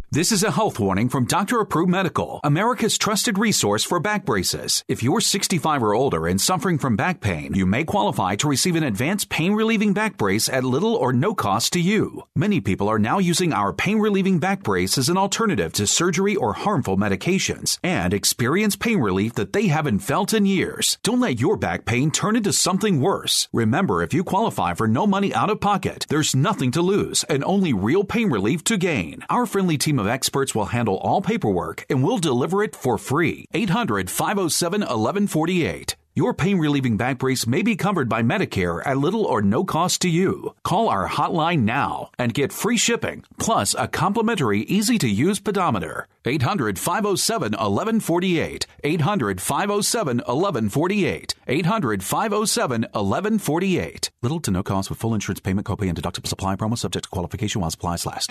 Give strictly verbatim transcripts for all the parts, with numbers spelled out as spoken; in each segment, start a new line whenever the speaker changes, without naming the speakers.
This is a health warning from Doctor Approved Medical, America's trusted resource for back braces. If you're sixty-five or older and suffering from back pain, you may qualify to receive an advanced pain-relieving back brace at little or no cost to you. Many people are now using our pain-relieving back brace as an alternative to surgery or harmful medications and experience pain relief that they haven't felt in years. Don't let your back pain turn into something worse. Remember, if you qualify for no money out of pocket, there's nothing to lose and only real pain relief to gain. Our friendly team of experts will handle all paperwork and will deliver it for free. eight hundred, five oh seven, eleven forty-eight. Your pain-relieving back brace may be covered by Medicare at little or no cost to you. Call our hotline now and get free shipping, plus a complimentary, easy-to-use pedometer. eight hundred, five oh seven, eleven forty-eight. eight hundred, five oh seven, eleven forty-eight. eight hundred, five oh seven, eleven forty-eight. Little to no cost with full insurance payment, copay, and deductible supply promo subject to qualification while supplies last.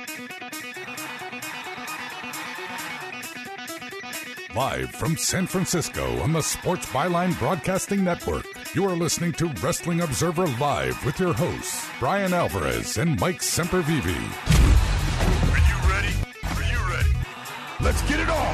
Live from San Francisco on the Sports Byline Broadcasting Network, you are listening to Wrestling Observer Live with your hosts, Brian Alvarez and Mike Sempervive.
Are you ready? Are you ready?
Let's get it on!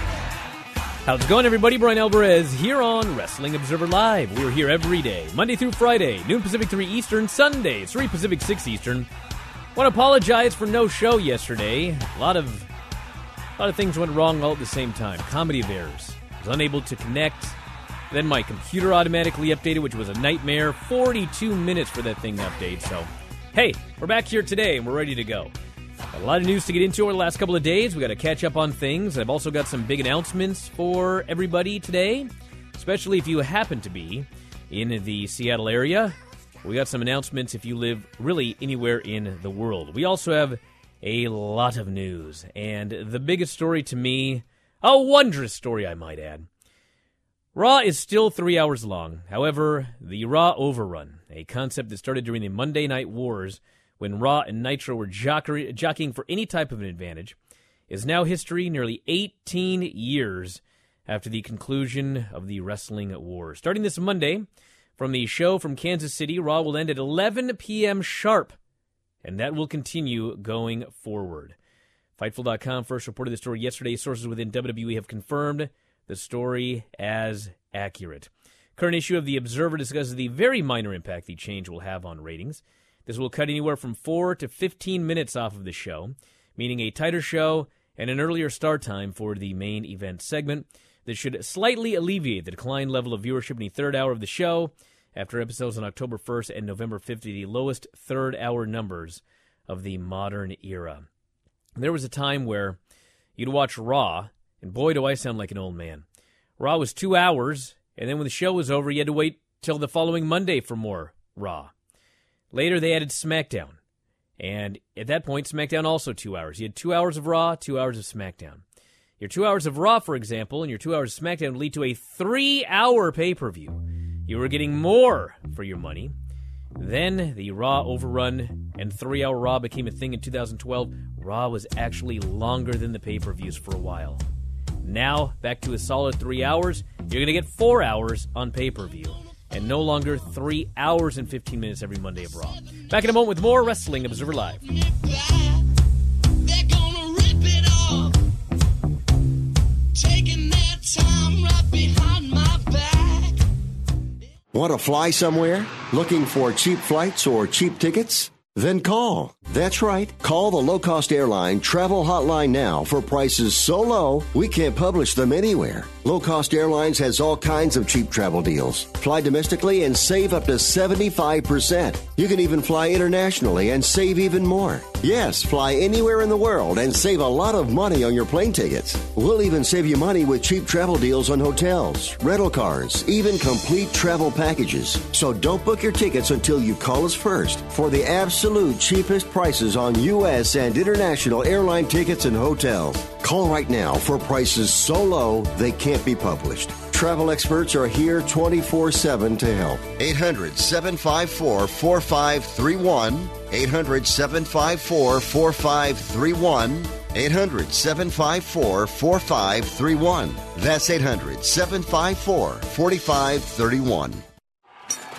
How's it going, everybody? Brian Alvarez here on Wrestling Observer Live. We're here every day, Monday through Friday, noon Pacific, three Eastern, Sundays, three Pacific, six Eastern. Want to apologize for no show yesterday. A lot of... A lot of things went wrong all at the same time. Comedy of errors. I was unable to connect. Then my computer automatically updated, which was a nightmare. forty-two minutes for that thing to update. So, hey, we're back here today, and we're ready to go. Got a lot of news to get into over the last couple of days. We got to catch up on things. I've also got some big announcements for everybody today, especially if you happen to be in the Seattle area. We got some announcements if you live really anywhere in the world. We also have a lot of news, and the biggest story to me, a wondrous story I might add. Raw is still three hours long. However, the Raw Overrun, a concept that started during the Monday Night Wars when Raw and Nitro were jockey- jockeying for any type of an advantage, is now history nearly eighteen years after the conclusion of the Wrestling Wars. Starting this Monday, from the show from Kansas City, Raw will end at eleven p.m. sharp. And that will continue going forward. Fightful dot com first reported the story yesterday. Sources within W W E have confirmed the story as accurate. Current issue of The Observer discusses the very minor impact the change will have on ratings. This will cut anywhere from four to fifteen minutes off of the show, meaning a tighter show and an earlier start time for the main event segment. This should slightly alleviate the decline level of viewership in the third hour of the show, after episodes on October first and November fifth, the lowest third-hour numbers of the modern era. There was a time where you'd watch Raw, and boy, do I sound like an old man. Raw was two hours, and then when the show was over, you had to wait till the following Monday for more Raw. Later, they added SmackDown, and at that point, SmackDown also two hours. You had two hours of Raw, two hours of SmackDown. Your two hours of Raw, for example, and your two hours of SmackDown would lead to a three-hour pay-per-view. You were getting more for your money. Then the Raw Overrun and three-hour Raw became a thing in two thousand twelve. Raw was actually longer than the pay-per-views for a while. Now, back to a solid three hours. You're going to get four hours on pay-per-view, and no longer three hours and fifteen minutes every Monday of Raw. Back in a moment with more Wrestling Observer Live.
They're gonna rip it off, taking their time right behind my back.
Want to fly somewhere? Looking for cheap flights or cheap tickets? Then call. That's right. Call the low-cost airline travel hotline now for prices so low we can't publish them anywhere. Low Cost Airlines has all kinds of cheap travel deals. Fly domestically and save up to seventy-five percent. You can even fly internationally and save even more. Yes, fly anywhere in the world and save a lot of money on your plane tickets. We'll even save you money with cheap travel deals on hotels, rental cars, even complete travel packages. So don't book your tickets until you call us first for the absolute cheapest prices on U S and international airline tickets and hotels. Call right now for prices so low they can't be published. Travel experts are here twenty-four seven to help. eight hundred, seven five four, four five three one. eight hundred, seven five four, four five three one. eight hundred, seven five four, four five three one. That's eight hundred, seven five four, four five three one.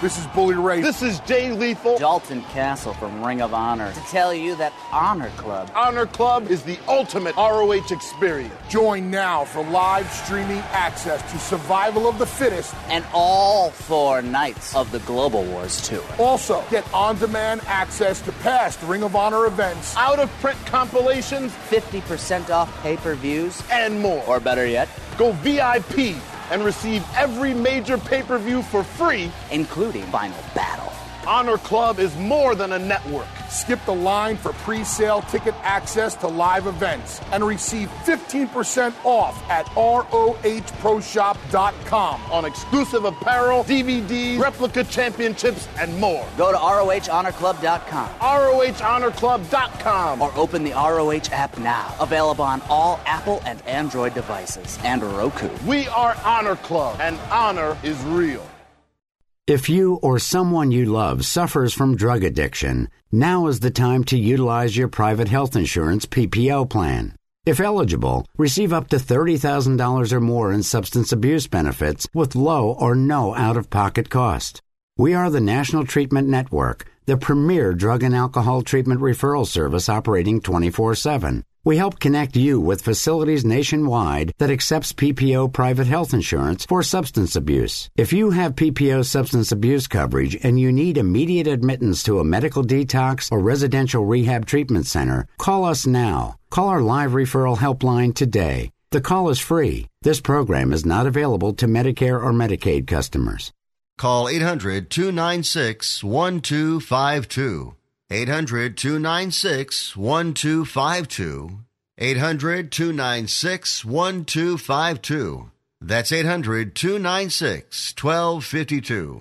This is Bully Ray.
This is Jay Lethal.
Dalton Castle from Ring of Honor to tell you that Honor Club.
Honor Club is the ultimate R O H experience.
Join now for live streaming access to Survival of the Fittest
And all four nights of the Global Wars Tour.
Also, get on-demand access to past Ring of Honor events,
Out-of-print compilations,
fifty percent off pay-per-views.
and more.
Or better yet,
Go V I P and receive every major pay-per-view for free.
including Final Battle.
Honor Club is more than a network.
skip the line for pre-sale ticket access to live events, and receive fifteen percent off at R O H pro shop dot com
on exclusive apparel, D V Ds, replica championships, and more.
Go to R O H honor club dot com.
R O H honor club dot com.
Or open the R O H app now. Available on all Apple and Android devices and Roku.
We are Honor Club, and honor is real.
If you or someone you love suffers from drug addiction, now is the time to utilize your private health insurance P P O plan. If eligible, receive up to thirty thousand dollars or more in substance abuse benefits with low or no out-of-pocket cost. We are the National Treatment Network, the premier drug and alcohol treatment referral service operating twenty-four seven. We help connect you with facilities nationwide that accepts P P O private health insurance for substance abuse. If you have P P O substance abuse coverage and you need immediate admittance to a medical detox or residential rehab treatment center, call us now. Call our live referral helpline today. The call is free. This program is not available to Medicare or Medicaid customers.
Call eight hundred, two nine six, one two five two. eight hundred, two nine six, one two five two. eight hundred, two nine six, one two five two. That's eight hundred, two nine six, one two five two.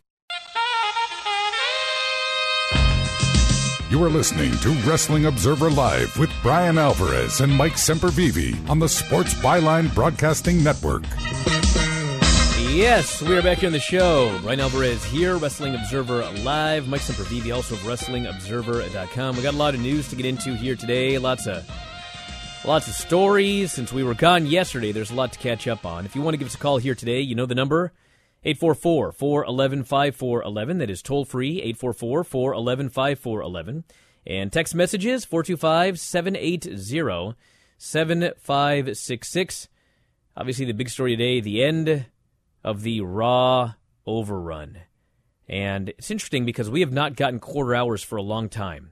You are listening to Wrestling Observer Live with Brian Alvarez and Mike Sempervive on the Sports Byline Broadcasting Network.
Yes, we are back here on the show. Brian Alvarez here, Wrestling Observer Live. Mike Sempervive, also of wrestling observer dot com. We got a lot of news to get into here today. Lots of lots of stories. Since we were gone yesterday, there's a lot to catch up on. If you want to give us a call here today, you know the number, eight four four, four one one, five four one one. That is toll-free, eight four four, four one one, five four one one. And text messages, four two five, seven eight zero, seven five six six. Obviously, the big story today, the end of the Raw overrun. And it's interesting because we have not gotten quarter hours for a long time.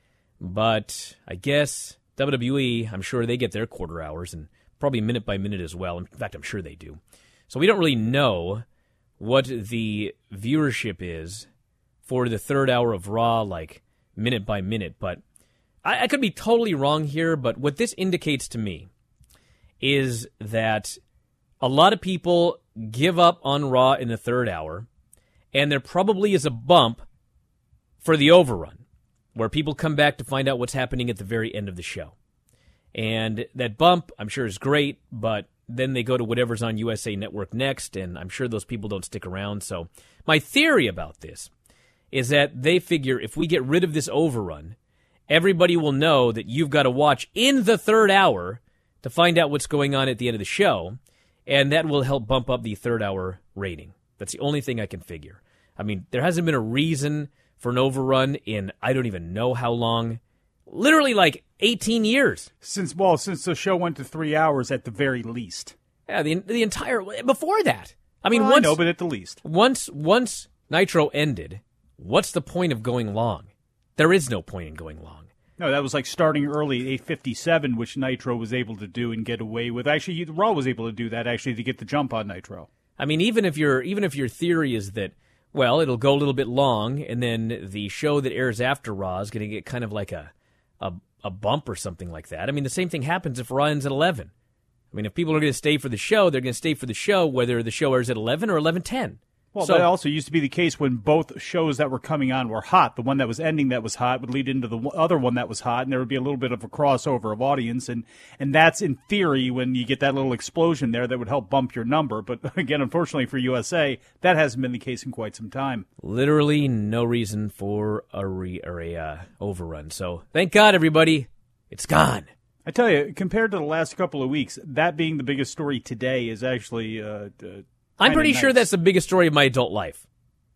But I guess W W E, I'm sure they get their quarter hours, and probably minute by minute as well. In fact, I'm sure they do. So we don't really know what the viewership is for the third hour of Raw, like minute by minute. But I, I could be totally wrong here, but what this indicates to me is that a lot of people give up on Raw in the third hour, and there probably is a bump for the overrun, where people come back to find out what's happening at the very end of the show. And that bump, I'm sure, is great, but then they go to whatever's on U S A Network next, and I'm sure those people don't stick around. So my theory about this is that they figure if we get rid of this overrun, everybody will know that you've got to watch in the third hour to find out what's going on at the end of the show, and that will help bump up the third hour rating. That's the only thing I can figure. I mean, there hasn't been a reason for an overrun in I don't even know how long. Literally like eighteen years.
Since, well, since the show went to three hours at the very least.
Yeah, the the entire, before that. I mean,
well,
once,
I know, but at the least.
Once, once Nitro ended, what's the point of going long? There is no point in going long.
No, that was like starting early at eight fifty-seven, which Nitro was able to do and get away with. Actually, Raw was able to do that, actually, to get the jump on Nitro.
I mean, even if your even if your theory is that, well, it'll go a little bit long, and then the show that airs after Raw is going to get kind of like a, a a bump or something like that. I mean, the same thing happens if Raw ends at eleven. I mean, if people are going to stay for the show, they're going to stay for the show, whether the show airs at eleven or eleven ten.
Well,
so,
that also used to be the case when both shows that were coming on were hot. The one that was ending that was hot would lead into the other one that was hot, and there would be a little bit of a crossover of audience. And, and that's, in theory, when you get that little explosion there that would help bump your number. But, again, unfortunately for U S A, that hasn't been the case in quite some time.
Literally no reason for a, re, or a uh, overrun. So, thank God, everybody, it's gone.
I tell you, compared to the last couple of weeks, that being the biggest story today is actually... Uh, uh,
I'm pretty
nice.
sure that's the biggest story of my adult life.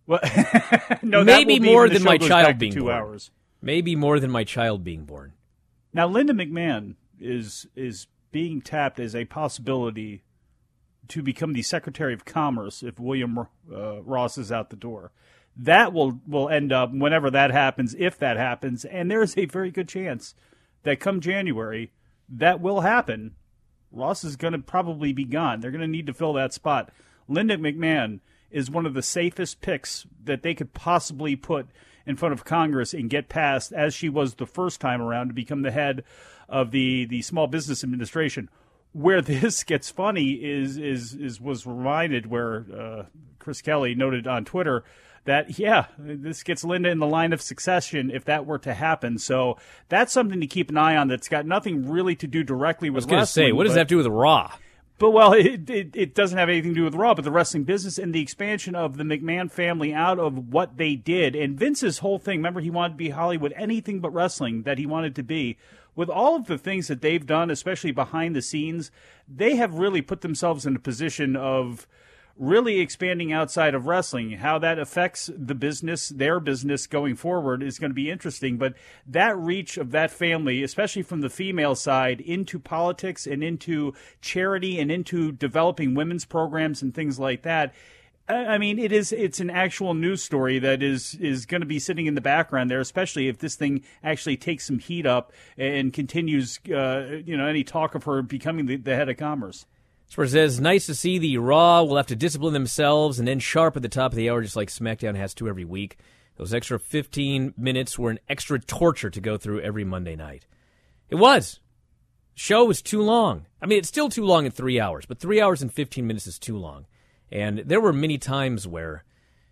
Well, no,
maybe
that will
more
be
than
the show
my
goes
child
back to
being
two
born.
hours.
Maybe more than my child being born.
Now, Linda McMahon is is being tapped as a possibility to become the Secretary of Commerce if William uh, Ross is out the door. That will, will end up, whenever that happens, if that happens, and there's a very good chance that come January, that will happen. Ross is going to probably be gone. They're going to need to fill that spot. Linda McMahon is one of the safest picks that they could possibly put in front of Congress and get passed, as she was the first time around, to become the head of the, the Small Business Administration. Where this gets funny is is is was reminded where uh, Chris Kelly noted on Twitter that, yeah, this gets Linda in the line of succession if that were to happen. So that's something to keep an eye on that's got nothing really to do directly with wrestling.
I was going to say, what does that have to do with Raw?
But, well, it, it it doesn't have anything to do with Raw, but the wrestling business and the expansion of the McMahon family out of what they did. And Vince's whole thing, remember, he wanted to be Hollywood, anything but wrestling that he wanted to be. With all of the things that they've done, especially behind the scenes, they have really put themselves in a position of really expanding outside of wrestling. How that affects the business, their business going forward, is going to be interesting. But that reach of that family, especially from the female side, into politics and into charity and into developing women's programs and things like that, I mean, it is. It's an actual news story that is is going to be sitting in the background there, especially if this thing actually takes some heat up and continues. Uh, you know, any talk of her becoming the, the head of commerce.
Spurs says, nice to see the Raw will have to discipline themselves and then sharp at the top of the hour, just like SmackDown has to every week. Those extra fifteen minutes were an extra torture to go through every Monday night. It was. The show was too long. I mean, it's still too long at three hours, but three hours and fifteen minutes is too long. And there were many times where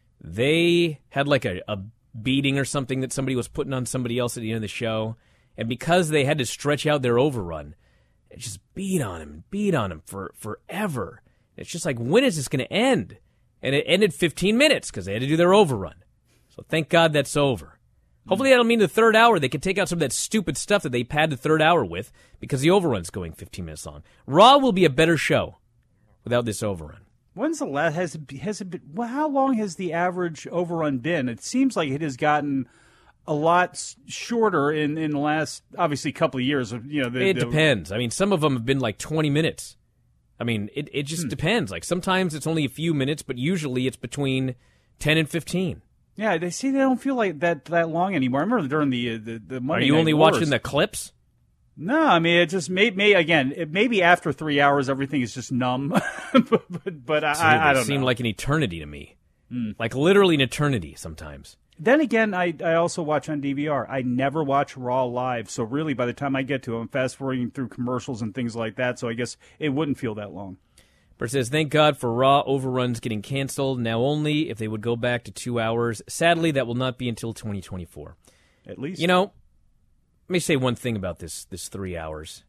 they had like a, a beating or something that somebody was putting on somebody else at the end of the show. And because they had to stretch out their overrun, it just beat on him and beat on him for forever. It's just like, when is this going to end? And it ended fifteen minutes because they had to do their overrun. So thank God that's over. Hopefully that'll mean the third hour they can take out some of that stupid stuff that they pad the third hour with because the overrun's going fifteen minutes long. Raw will be a better show without this overrun.
When's the last, has it, has it been, well, how long has the average overrun been? It seems like it has gotten a lot shorter in, in the last, obviously, couple of years. You know, the,
It
the,
depends. I mean, some of them have been like twenty minutes. I mean, it, it just hmm. depends. Like, sometimes it's only a few minutes, but usually it's between ten and fifteen.
Yeah, they see they don't feel like that, that long anymore. I remember during the, the, the Monday
Are you
Night
only
Wars.
watching the clips?
No, I mean, it just may, may again, it, maybe after three hours, everything is just numb. but but, but I,
Dude,
I, I don't
it seemed
know.
like an eternity to me.
Mm.
Like literally an eternity sometimes.
Then again, I, I also watch on D V R. I never watch Raw live. So really, by the time I get to it, I'm fast-forwarding through commercials and things like that. So I guess it wouldn't feel that long.
Bert says, thank God for Raw overruns getting canceled. Now only if they would go back to two hours. Sadly, that will not be until twenty twenty-four.
At least.
You know, let me say one thing about this this three hours.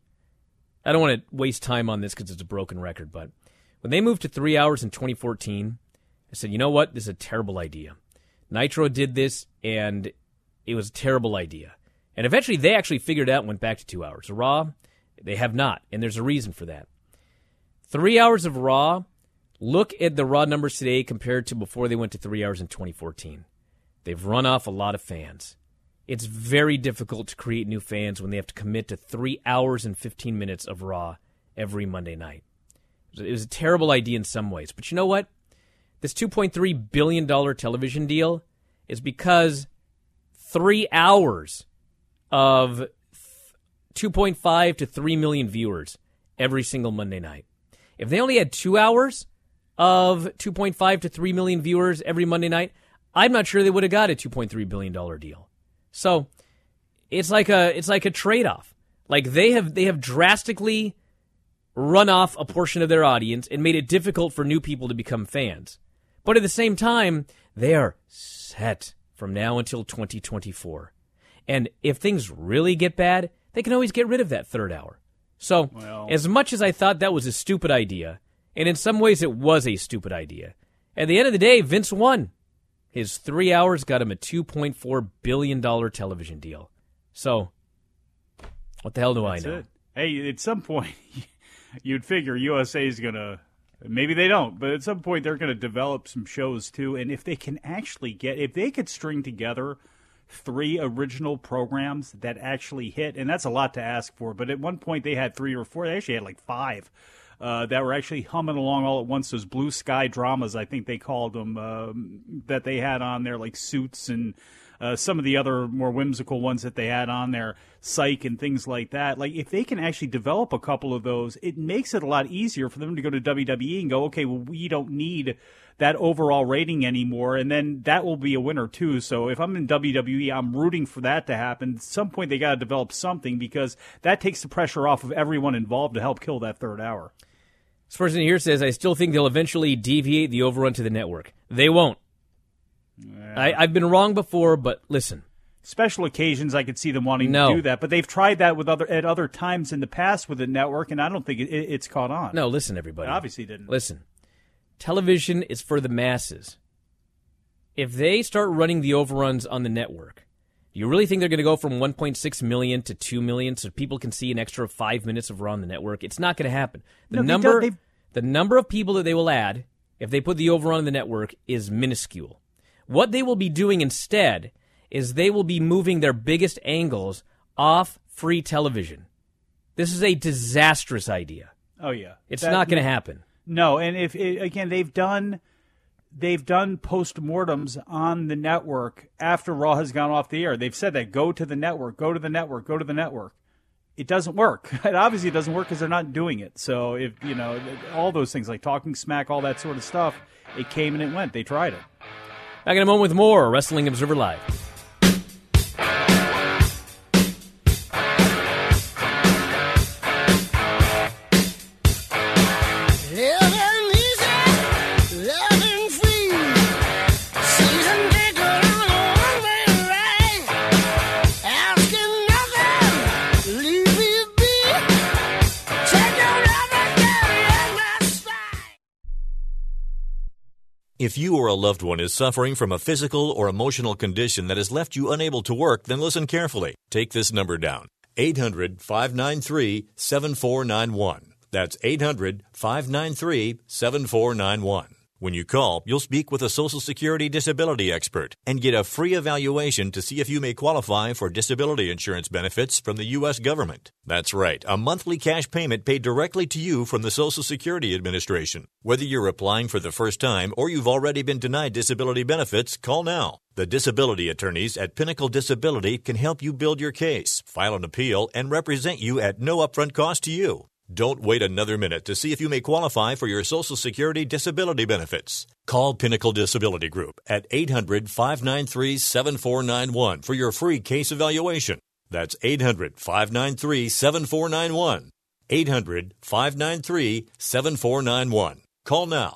I don't want to waste time on this because it's a broken record, but when they moved to three hours in twenty fourteen, I said, you know what? This is a terrible idea. Nitro did this, and it was a terrible idea. And eventually, they actually figured it out and went back to two hours. Raw, they have not, and there's a reason for that. Three hours of Raw, look at the Raw numbers today compared to before they went to three hours in twenty fourteen. They've run off a lot of fans. It's very difficult to create new fans when they have to commit to three hours and fifteen minutes of Raw every Monday night. It was a terrible idea in some ways. But you know what? This two point three billion dollars television deal is because three hours of two point five to three million viewers every single Monday night. If they only had two hours of two point five to three million viewers every Monday night, I'm not sure they would have got a two point three billion dollars deal. So it's like a it's like a trade-off. Like they have they have drastically run off a portion of their audience and made it difficult for new people to become fans. But at the same time, they are set from now until twenty twenty-four. And if things really get bad, they can always get rid of that third hour. So well, as much as I thought that was a stupid idea, and in some ways it was a stupid idea, at the end of the day, Vince won. His three hours got him a two point four billion dollars television deal. So, what the hell do
That's
I know?
It. Hey, at some point, you'd figure U S A is going to Maybe they don't, but at some point they're going to develop some shows too. And if they can actually get, if they could string together three original programs that actually hit, and that's a lot to ask for, but at one point they had three or four, they actually had like five uh, that were actually humming along all at once. Those blue sky dramas, I think they called them, um, that they had on there, like Suits and Uh, some of the other more whimsical ones that they had on there, Psych and things like that. Like, if they can actually develop a couple of those, it makes it a lot easier for them to go to W W E and go, okay, well, we don't need that overall rating anymore, and then that will be a winner too. So if I'm in W W E, I'm rooting for that to happen. At some point, they got to develop something, because that takes the pressure off of everyone involved to help kill that third hour.
This person here says, I still think they'll eventually deviate the overrun to the network. They won't. Yeah. I, I've been wrong before, but listen.
Special occasions, I could see them wanting
no.
to do that, but they've tried that with other at other times in the past with the network, and I don't think it, it, it's caught on.
No, listen, everybody.
It obviously didn't.
Listen, television is for the masses. If they start running the overruns on the network, do you really think they're going to go from one point six million to two million so people can see an extra five minutes of Raw on the network? It's not going to happen. The
no,
number,
they don't,
the number of people that they will add if they put the overrun on the network is minuscule. What they will be doing instead is they will be moving their biggest angles off free television. This is a disastrous idea.
Oh yeah,
it's
that,
not going to happen.
No, and if it, again they've done they've done postmortems on the network after Raw has gone off the air. They've said that go to the network, go to the network, go to the network. It doesn't work. It obviously doesn't work because they're not doing it. So if you know all those things like talking smack, all that sort of stuff, it came and it went. They tried it.
Back in a moment with more Wrestling Observer Live.
If you or a loved one is suffering from a physical or emotional condition that has left you unable to work, then listen carefully. Take this number down, eight hundred, five nine three, seven four nine one. That's eight hundred, five nine three, seven four nine one. When you call, you'll speak with a Social Security disability expert and get a free evaluation to see if you may qualify for disability insurance benefits from the U S government. That's right, a monthly cash payment paid directly to you from the Social Security Administration. Whether you're applying for the first time or you've already been denied disability benefits, call now. The disability attorneys at Pinnacle Disability can help you build your case, file an appeal, and represent you at no upfront cost to you. Don't wait another minute to see if you may qualify for your Social Security disability benefits. Call Pinnacle Disability Group at eight hundred, five nine three, seven four nine one for your free case evaluation. That's eight hundred, five nine three, seven four nine one. eight hundred, five nine three, seven four nine one. Call now.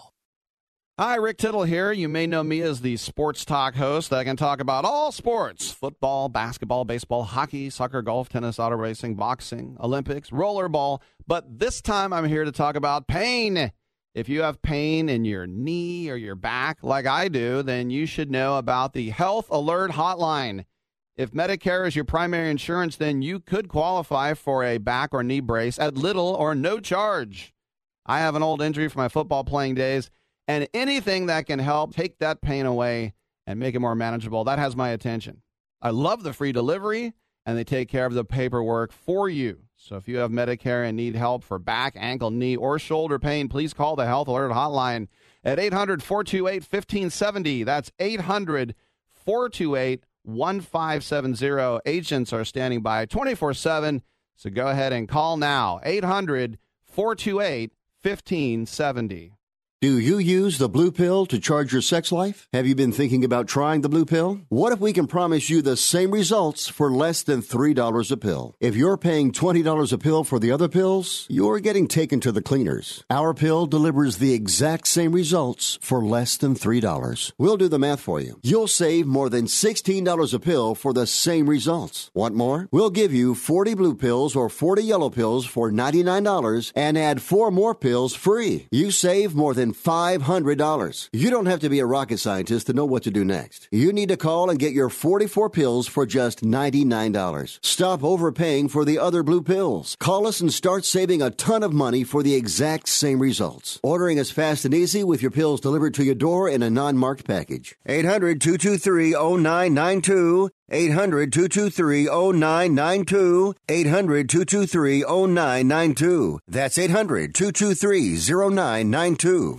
Hi, Rick Tittle here. You may know me as the sports talk host that can talk about all sports: football, basketball, baseball, hockey, soccer, golf, tennis, auto racing, boxing, Olympics, rollerball. But this time I'm here to talk about pain. If you have pain in your knee or your back like I do, then you should know about the Health Alert Hotline. If Medicare is your primary insurance, then you could qualify for a back or knee brace at little or no charge. I have an old injury from my football playing days, and anything that can help take that pain away and make it more manageable, that has my attention. I love the free delivery, and they take care of the paperwork for you. So if you have Medicare and need help for back, ankle, knee, or shoulder pain, please call the Health Alert Hotline at eight hundred, four two eight, one five seven zero. That's eight hundred, four two eight, one five seven zero. Agents are standing by twenty-four seven, so go ahead and call now, eight hundred, four two eight, one five seven zero.
Do you use the blue pill to charge your sex life? Have you been thinking about trying the blue pill? What if we can promise you the same results for less than three dollars a pill? If you're paying twenty dollars a pill for the other pills, you're getting taken to the cleaners. Our pill delivers the exact same results for less than three dollars. We'll do the math for you. You'll save more than sixteen dollars a pill for the same results. Want more? We'll give you forty blue pills or forty yellow pills for ninety-nine dollars and add four more pills free. You save more than five hundred dollars. You don't have to be a rocket scientist to know what to do next. You need to call and get your forty-four pills for just ninety-nine dollars. Stop overpaying for the other blue pills. Call us and start saving a ton of money for the exact same results. Ordering is fast and easy with your pills delivered to your door in a non-marked package. eight hundred, two two three, zero nine nine two. eight hundred, two two three, zero nine nine two. eight hundred, two two three, zero nine nine two. That's eight hundred, two two three, zero nine nine two.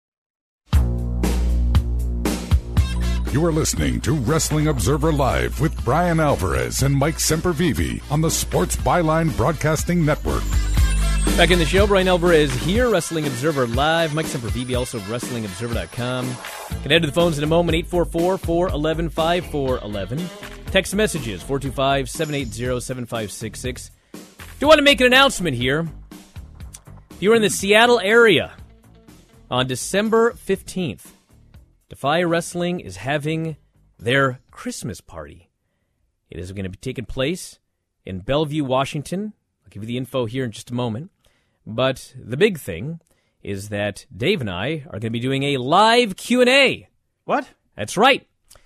You are listening to Wrestling Observer Live with Brian Alvarez and Mike Sempervive on the Sports Byline Broadcasting Network.
Back in the show, Brian Alvarez here, Wrestling Observer Live. Mike Sempervive, also of Wrestling Observer dot com. Can head to the phones in a moment, eight four four, four one one, five four one one. Text messages, four two five, seven eight zero, seven five six six. Do want to make an announcement here. If you're in the Seattle area, on December fifteenth, Defy Wrestling is having their Christmas party. It is going to be taking place in Bellevue, Washington. I'll give you the info here in just a moment. But the big thing is that Dave and I are going to be doing a live Q and A.
What?
That's right.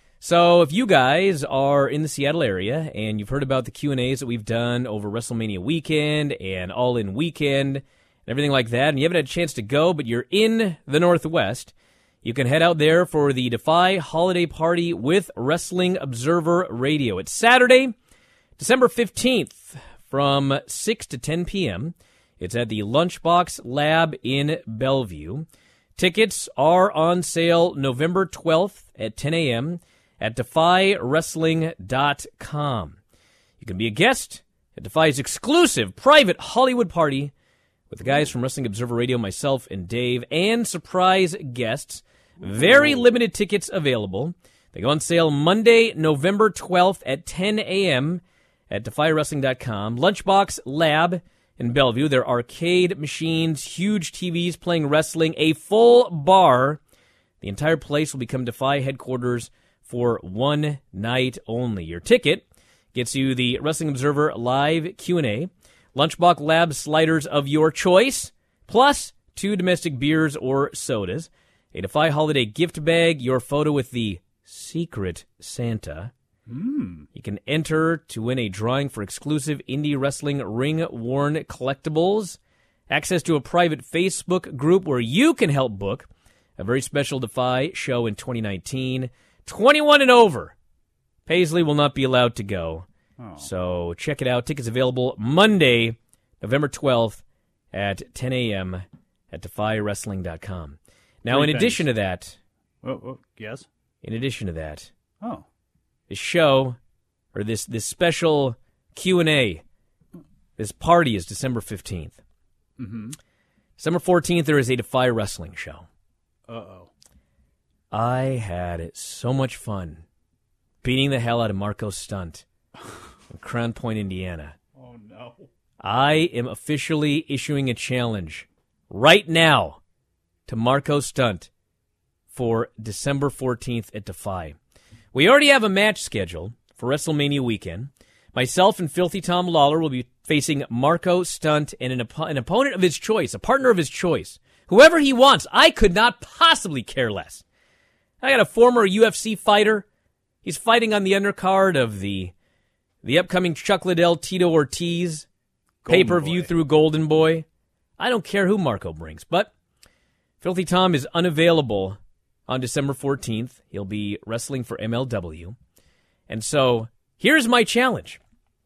So if you guys are in the Seattle area and you've heard about the Q and A's that we've done over WrestleMania weekend and All In weekend and everything like that, and you haven't had a chance to go, but you're in the Northwest, you can head out there for the Defy Holiday Party with Wrestling Observer Radio. It's Saturday, December fifteenth from six to ten p.m. It's at the Lunchbox Lab in Bellevue. Tickets are on sale November twelfth at ten a.m. at defy wrestling dot com. You can be a guest at Defy's exclusive private Hollywood party with the guys from Wrestling Observer Radio, myself and Dave, and surprise guests. Very limited tickets available. They go on sale Monday, November twelfth at ten a.m. at defy wrestling dot com. Lunchbox Lab in Bellevue. There are arcade machines, huge T Vs playing wrestling, a full bar. The entire place will become Defy headquarters for one night only. Your ticket gets you the Wrestling Observer Live Q and A, Lunchbox Lab sliders of your choice, plus two domestic beers or sodas, a Defy holiday gift bag, your photo with the Secret Santa.
Mm.
You can enter to win a drawing for exclusive indie wrestling ring-worn collectibles, access to a private Facebook group where you can help book a very special Defy show in twenty nineteen. twenty-one and over. Paisley will not be allowed to go.
Oh.
So check it out. Tickets available Monday, November twelfth at ten a.m. at defy wrestling dot com. Now,
Three
in
things.
addition to that,
Oh, oh, yes?
in addition to that,
Oh.
this show, or this, this special Q and A, this party is December fifteenth.
Mm-hmm.
December fourteenth, there is a Defy Wrestling show.
Uh-oh.
I had so much fun beating the hell out of Marco Stunt in Crown Point, Indiana.
Oh, no.
I am officially issuing a challenge right now to Marco Stunt for December fourteenth at Defy. We already have a match scheduled for WrestleMania weekend. Myself and Filthy Tom Lawler will be facing Marco Stunt and an, op- an opponent of his choice, a partner of his choice. Whoever he wants. I could not possibly care less. I got a former U F C fighter. He's fighting on the undercard of the the upcoming Chuck Liddell Tito Ortiz pay-per-view through Golden Boy. I don't care who Marco brings, but Filthy Tom is unavailable on December fourteenth. He'll be wrestling for M L W. And so here's my challenge.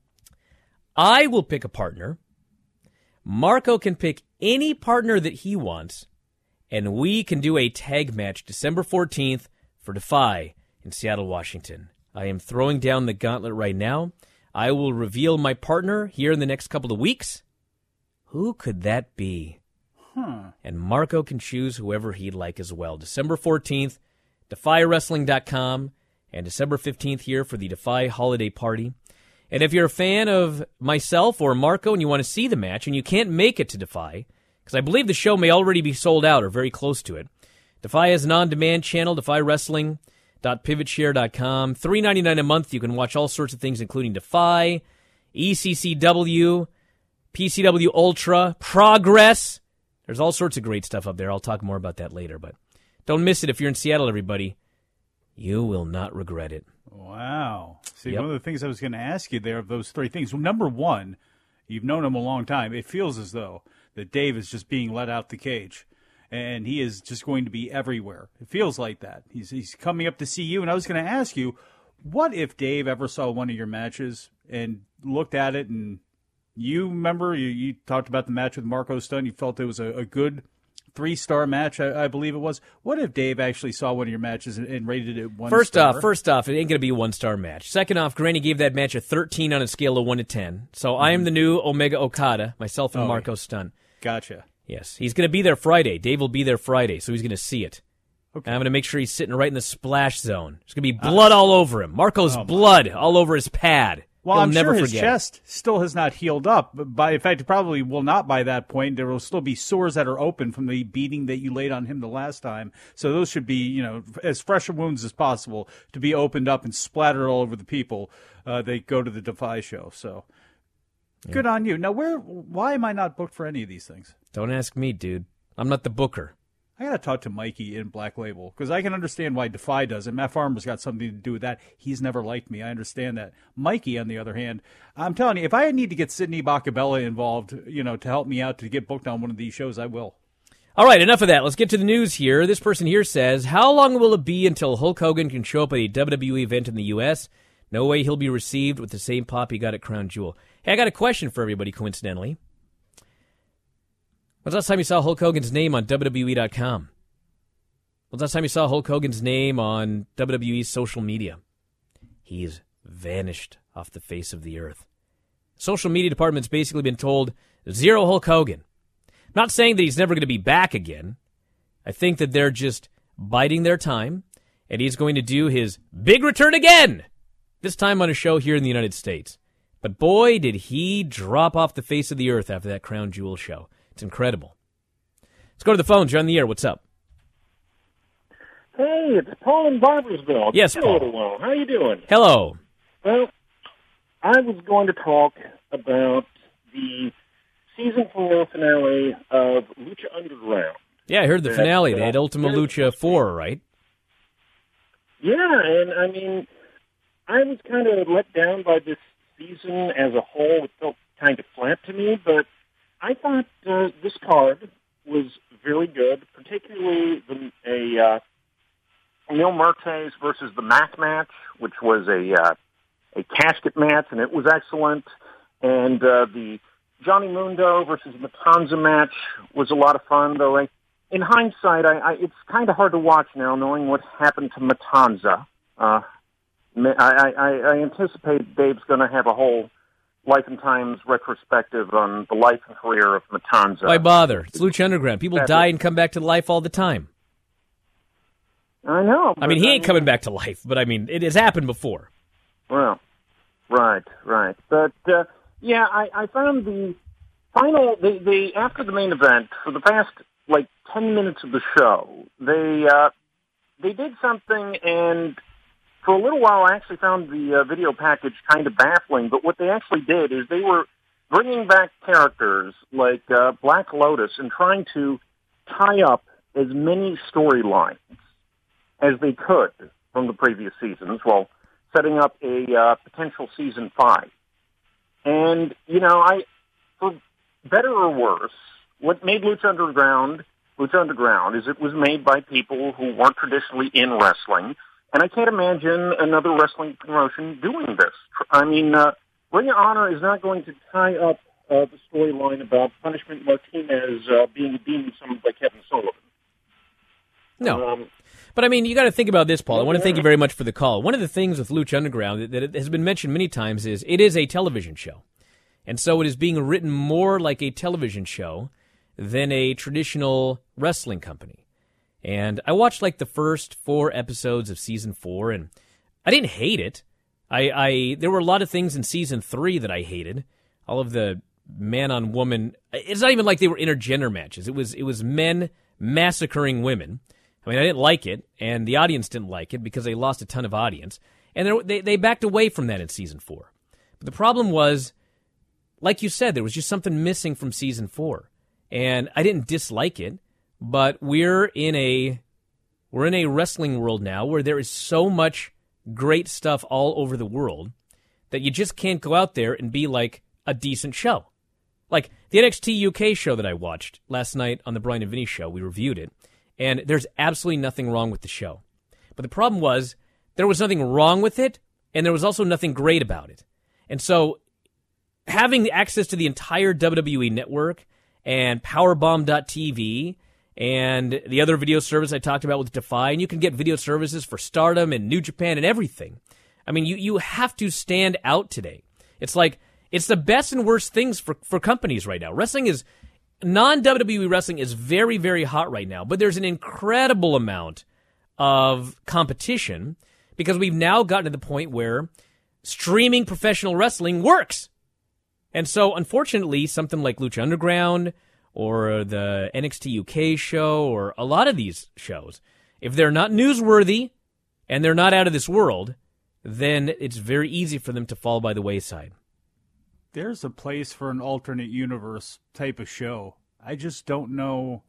I will pick a partner. Marco can pick any partner that he wants, and we can do a tag match December fourteenth for Defy in Seattle, Washington. I am throwing down the gauntlet right now. I will reveal my partner here in the next couple of weeks. Who could that be?
Huh.
And Marco can choose whoever he'd like as well. December fourteenth, defy wrestling dot com, and December fifteenth here for the Defy Holiday Party. And if you're a fan of myself or Marco and you want to see the match and you can't make it to Defy, because I believe the show may already be sold out or very close to it, Defy has an on-demand channel, defy wrestling dot pivot share dot com. three dollars and ninety-nine cents a month. You can watch all sorts of things, including Defy, E C C W, P C W Ultra, Progress. There's all sorts of great stuff up there. I'll talk more about that later, but don't miss it if you're in Seattle, everybody. You will not regret it.
Wow. See,
Yep.
one of the things I was going to ask you there of those three things. Well, number one, you've known him a long time. It feels as though that Dave is just being let out the cage, and he is just going to be everywhere. It feels like that. He's he's coming up to see you, and I was going to ask you, what if Dave ever saw one of your matches and looked at it, and you remember you, you talked about the match with Marco Stunt. You felt it was a, a good three-star match, I, I believe it was. What if Dave actually saw one of your matches and, and rated it one
First
star?
off, first off, it ain't going to be a one-star match. Second off, Granny gave that match a thirteen on a scale of one to ten. So I am the new Omega Okada, myself and
Oh,
Marco Stunt.
Gotcha.
Yes, he's going to be there Friday. Dave will be there Friday, so he's going to see it.
Okay.
And I'm going to make sure he's sitting right in the splash zone. There's going to be blood all over him. Marco's
Oh, my
blood all over his pad.
Well,
He'll
I'm
never
sure his
forget.
chest still has not healed up. But by, in fact, it probably will not by that point. There will still be sores that are open from the beating that you laid on him the last time. So those should be, you know, as fresh wounds as possible to be opened up and splattered all over the people uh, that go to the Defy show. So
Yeah.
good on you. Now, where? Why am I not booked for any of these things?
Don't ask me, dude. I'm not the booker.
I got to talk to Mikey in Black Label because I can understand why Defy does it. Matt Farmer's got something to do with that. He's never liked me. I understand that. Mikey, on the other hand, I'm telling you, if I need to get Sidney Bacabella involved, you know, to help me out to get booked on one of these shows, I will.
All right, enough of that. Let's get to the news here. This person here says, how long will it be until Hulk Hogan can show up at a W W E event in the U S? No way he'll be received with the same pop he got at Crown Jewel. Hey, I got a question for everybody, coincidentally. When's the last time you saw Hulk Hogan's name on W W E dot com? When's the last time you saw Hulk Hogan's name on W W E's social media? He's vanished off the face of the earth. Social media department's basically been told, zero Hulk Hogan. Not saying that he's never going to be back again. I think that they're just biding their time, and he's going to do his big return again, this time on a show here in the United States. But boy, did he drop off the face of the earth after that Crown Jewel show. It's incredible. Let's go to the phones. You're on the air. What's up?
Hey, it's Paul in Barbersville.
Yes,
It's been
Paul.
a little while. How you doing?
Hello.
Well, I was going to talk about the season four finale of Lucha Underground.
Yeah, I heard the
That,
finale. They
uh,
had Ultima Lucha four, right?
Yeah, and I mean, I was kind of let down by this season as a whole. It felt kind of flat to me, but I thought uh, this card was very good, particularly the, a uh, Neil Martes versus the Mac match, which was a uh, a casket match, and it was excellent. And uh, the Johnny Mundo versus Matanza match was a lot of fun, though. I, in hindsight, I, I, it's kind of hard to watch now, knowing what happened to Matanza. Uh, I, I, I anticipate Dave's going to have a whole Life and Times retrospective on the life and career of Matanza.
Why bother? It's Lucha Underground. People
That's
die
it.
and come back to life all the time.
I know.
I mean,
but
he ain't coming back to life, but I mean, it has happened before.
Well, right, right. But, uh, yeah, I, I found the final, the, the, after the main event, for the past, like, ten minutes of the show, they, uh, they did something, and for a little while I actually found the uh, video package kind of baffling, but what they actually did is they were bringing back characters like uh, Black Lotus and trying to tie up as many storylines as they could from the previous seasons, while setting up a uh, potential season five. And, you know, I, for better or worse, what made Lucha Underground, Lucha Underground is it was made by people who weren't traditionally in wrestling, and I can't imagine another wrestling promotion doing this. I mean, uh, Ring of Honor is not going to tie up uh, the storyline about Punishment Martinez uh, being a demon summoned by Kevin Sullivan.
No.
Um,
But, I mean, you got to think about this, Paul. I want to thank you very much for the call. One of the things with Lucha Underground that, that it has been mentioned many times is it is a television show. And so it is being written more like a television show than a traditional wrestling company. And I watched, like, the first four episodes of season four, and I didn't hate it. I, I there were a lot of things in season three that I hated. All of the man-on-woman. It's not even like they were intergender matches. It was it was men massacring women. I mean, I didn't like it, and the audience didn't like it because they lost a ton of audience. And they they backed away from that in season four. But the problem was, like you said, there was just something missing from season four. and I didn't dislike it, but we're in a we're in a wrestling world now where there is so much great stuff all over the world that you just can't go out there and be like a decent show. Like the N X T U K show that I watched last night on the Brian and Vinny show, we reviewed it, and there's absolutely nothing wrong with the show. But the problem was there was nothing wrong with it, and there was also nothing great about it. And so having access to the entire W W E network and Powerbomb dot T V and the other video service I talked about with Defy, and you can get video services for Stardom and New Japan and everything. I mean, you, you have to stand out today. It's like, it's the best and worst things for, for companies right now. Wrestling is, non-W W E wrestling is very, very hot right now, but there's an incredible amount of competition because we've now gotten to the point where streaming professional wrestling works. And so, unfortunately, something like Lucha Underground or the N X T U K show or a lot of these shows, if they're not newsworthy and they're not out of this world, then it's very easy for them to fall by the wayside.
There's a place for an alternate universe type of show. I just don't know.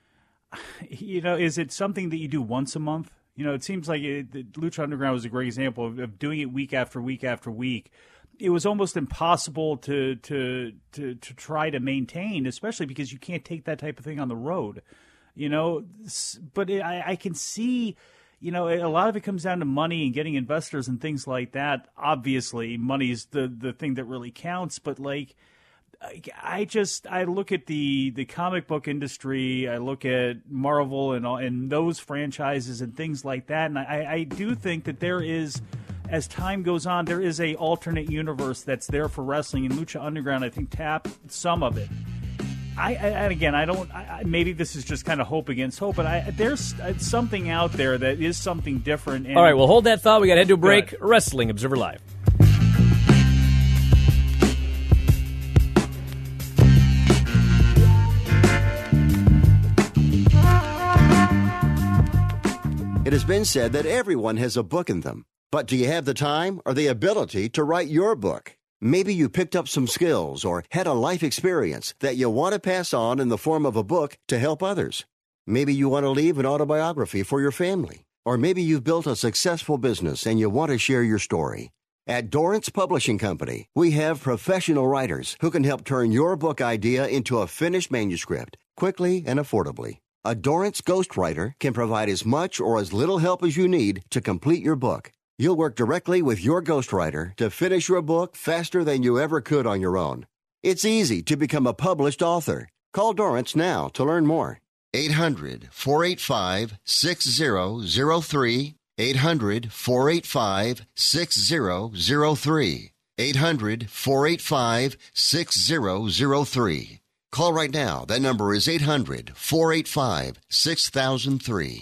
You know, is it something that you do once a month? You know, it seems like it, Lucha Underground was a great example of, of doing it week after week after week. It was almost impossible to, to to to try to maintain, especially because you can't take that type of thing on the road. You know, but it, I, I can see, you know, a lot of it comes down to money and getting investors and things like that. Obviously, money's the the thing that really counts. But like, I just I look at the the comic book industry, I look at Marvel and all, and those franchises and things like that, and I, I do think that there is, as time goes on, there is a alternate universe that's there for wrestling, and Lucha Underground, I think, tapped some of it. I, I and again, I don't. I, maybe this is just kind of hope against hope, but I, there's something out there that is something different. And,
all right, well, hold that thought. We got to head to a break. Wrestling Observer Live.
It has been said that everyone has a book in them. But do you have the time or the ability to write your book? Maybe you picked up some skills or had a life experience that you want to pass on in the form of a book to help others. Maybe you want to leave an autobiography for your family. Or maybe you've built a successful business and you want to share your story. At Dorrance Publishing Company, we have professional writers who can help turn your book idea into a finished manuscript quickly and affordably. A Dorrance ghostwriter can provide as much or as little help as you need to complete your book. You'll work directly with your ghostwriter to finish your book faster than you ever could on your own. It's easy to become a published author. Call Dorrance now to learn more. eight hundred, four eight five, six zero zero three. eight hundred, four eight five, six zero zero three. eight hundred, four eight five, six zero zero three. Call right now. That number is eight hundred, four eight five, six thousand three.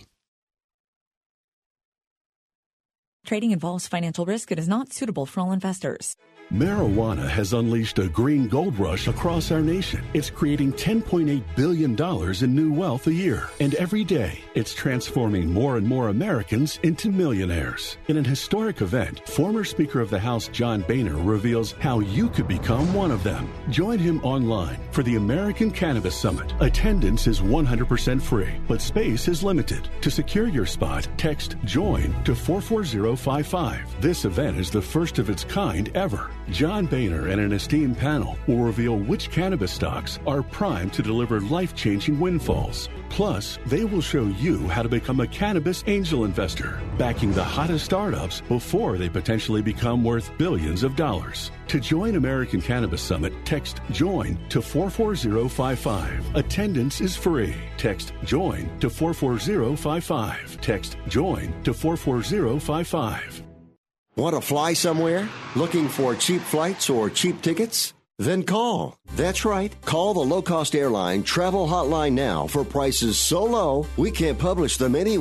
Trading involves financial risk and is not suitable for all investors.
Marijuana has unleashed a green gold rush across our nation. It's creating ten point eight billion dollars in new wealth a year. And every day, it's transforming more and more Americans into millionaires. In an historic event, former Speaker of the House John Boehner reveals how you could become one of them. Join him online for the American Cannabis Summit. Attendance is one hundred percent free, but space is limited. To secure your spot, text JOIN to four four zero five five. This event is the first of its kind ever. John Boehner and an esteemed panel will reveal which cannabis stocks are primed to deliver life-changing windfalls. Plus, they will show you how to become a cannabis angel investor, backing the hottest startups before they potentially become worth billions of dollars. To join American Cannabis Summit, text JOIN to four four zero five five. Attendance is free. Text JOIN to four four zero five five. Text JOIN to four four zero five five.
Want to fly somewhere? Looking for cheap flights or cheap tickets? Then call. That's right. Call the low-cost airline travel hotline now for prices so low we can't publish them anywhere.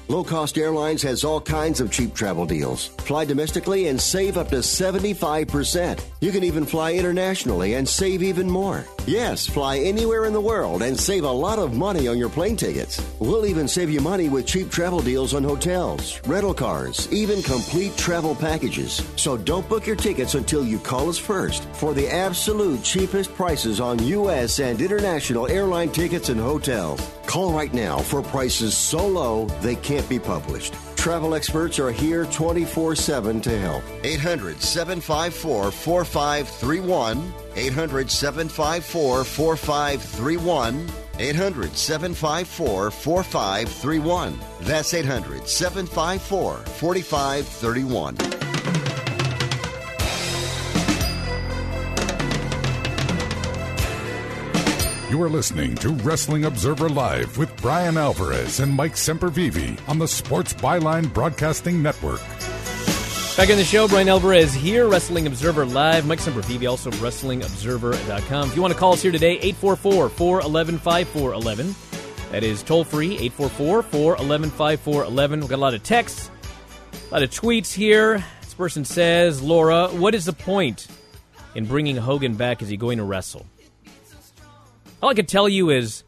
Low Cost Airlines has all kinds of cheap travel deals. Fly domestically and save up to seventy-five percent. You can even fly internationally and save even more. Yes, fly anywhere in the world and save a lot of money on your plane tickets. We'll even save you money with cheap travel deals on hotels, rental cars, even complete travel packages. So don't book your tickets until you call us first for the absolute cheapest prices on U S and international airline tickets and hotels. Call right now for prices so low they can't be published. Travel experts are here twenty-four seven to help. eight hundred, seven five four, four five three one. eight hundred, seven five four, four five three one. eight hundred, seven five four, four five three one. That's eight hundred, seven five four, four five three one.
You are listening to Wrestling Observer Live with Brian Alvarez and Mike Sempervive on the Sports Byline Broadcasting Network.
Back in the show, Brian Alvarez here, Wrestling Observer Live. Mike Sempervive, also wrestling observer dot com. If you want to call us here today, eight four four, four one one, five four one one. That is toll-free, eight four four, four one one, five four one one. We've got a lot of texts, a lot of tweets here. This person says, Laura, what is the point in bringing Hogan back? Is he going to wrestle? All I can tell you is